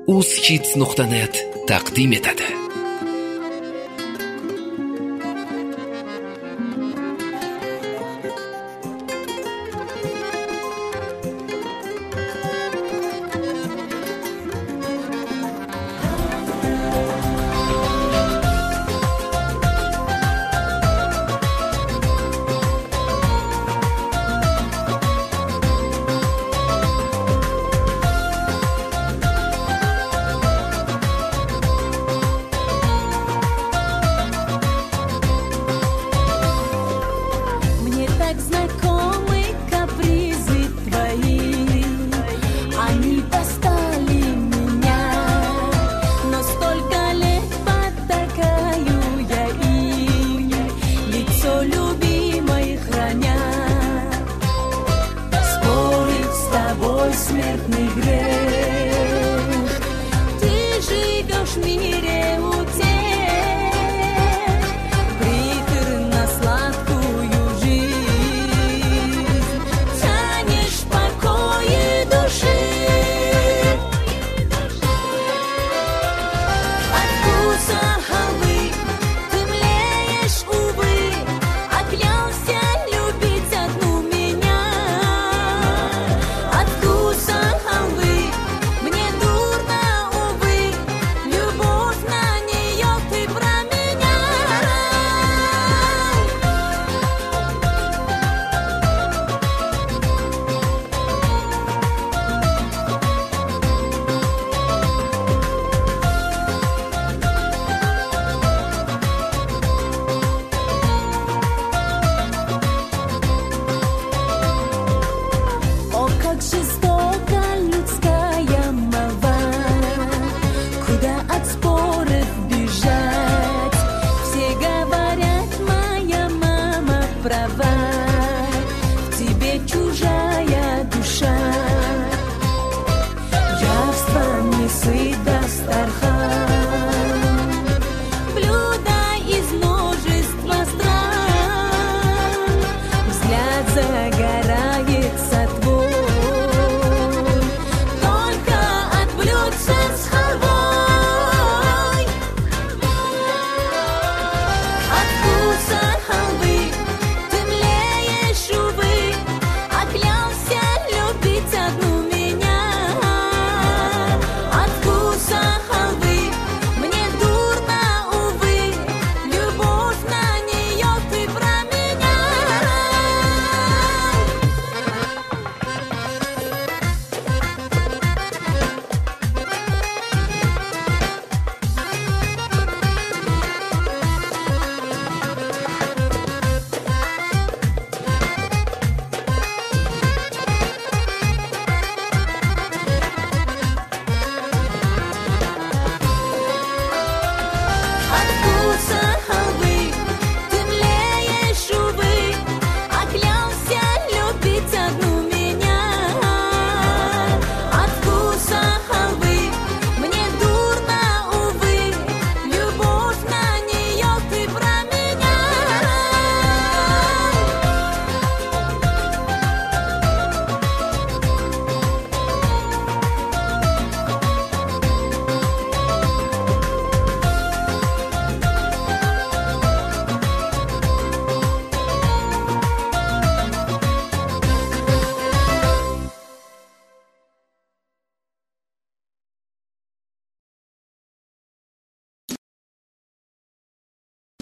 uzhits.net taqdim etadi. Смертный грех, ты живешь в мире утех, приторно-сладкую жизнь, тянешь покоя души. От вкуса халвы ты млеешь, увы, оклялся любить одну меня. От вкуса халвы мне дурно, увы, любовь на нее ты променял. О, как жестока людская молва, куда от споров бежать. Все говорят, моя мама права, в тебе чужая душа. Явство не сыт Дастархан.